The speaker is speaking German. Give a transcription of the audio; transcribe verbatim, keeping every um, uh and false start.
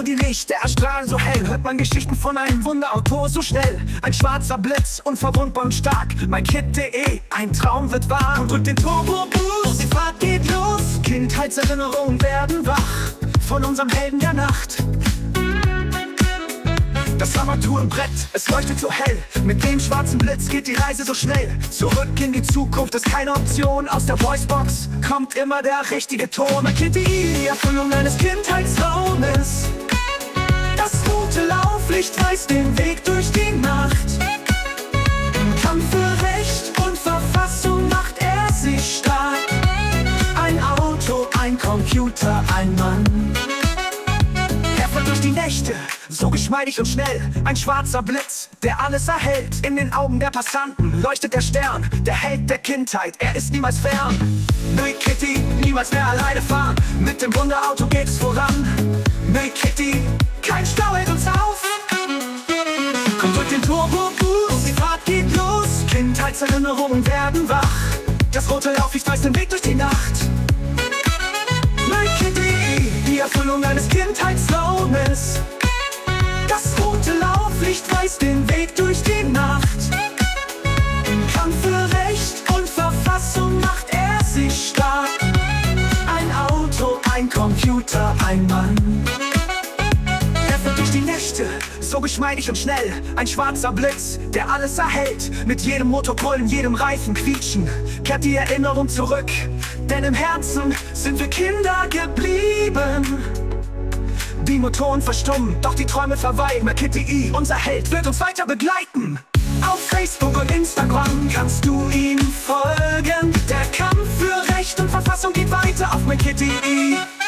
nur die Lichter erstrahlen so hell. Hört man Geschichten von einem Wunderauto so schnell. Ein schwarzer Blitz, unverwundbar und stark. MyKit.de, ein Traum wird wahr. Und drückt den Turbo-Boost, die Fahrt geht los. Kindheitserinnerungen werden wach von unserem Helden der Nacht. Das Armaturenbrett, es leuchtet so hell. Mit dem schwarzen Blitz geht die Reise so schnell. Zurück in die Zukunft ist keine Option. Aus der Voicebox kommt immer der richtige Ton. MyKit.de, die Erfüllung eines Kindheitstraumes. Das rote Lauflicht weist den Weg durch die Nacht. Im Kampf für Recht und Verfassung macht er sich stark. Ein Auto, ein Computer, ein Mann. Er fährt durch die Nächte, so geschmeidig und schnell. Ein schwarzer Blitz, der alles erhält. In den Augen der Passanten leuchtet der Stern. Der Held der Kindheit, er ist niemals fern. MyKit.de, niemals mehr alleine fahren. Mit dem Wunderauto geht es voran. MyKit.de, kein Stau hält uns auf. Kommt durch den Turbo-Boost, die Fahrt geht los. Kindheitserinnerungen werden wach. Das rote Lauflicht weist den Weg durch die Nacht. MyKit.de, die Erfüllung eines Kindheitstraumes. Das rote Lauflicht weist den Weg durch die Nacht. Im Kampf für Recht und Verfassung macht er sich stark. Ein Auto, ein Computer, ein Mann. Er fährt durch die Nächte, so geschmeidig und schnell. Ein schwarzer Blitz, der alles erhält. Mit jedem Motorbrüllen, jedem Reifen quietschen, kehrt die Erinnerung zurück. Denn im Herzen sind wir Kinder geblieben. Die Motoren verstummen, doch die Träume verweilen. MyKit.de, unser Held, wird uns weiter begleiten. Auf Facebook und Instagram kannst du ihm folgen. Der Kampf für Recht und Verfassung geht weiter auf MyKit.de.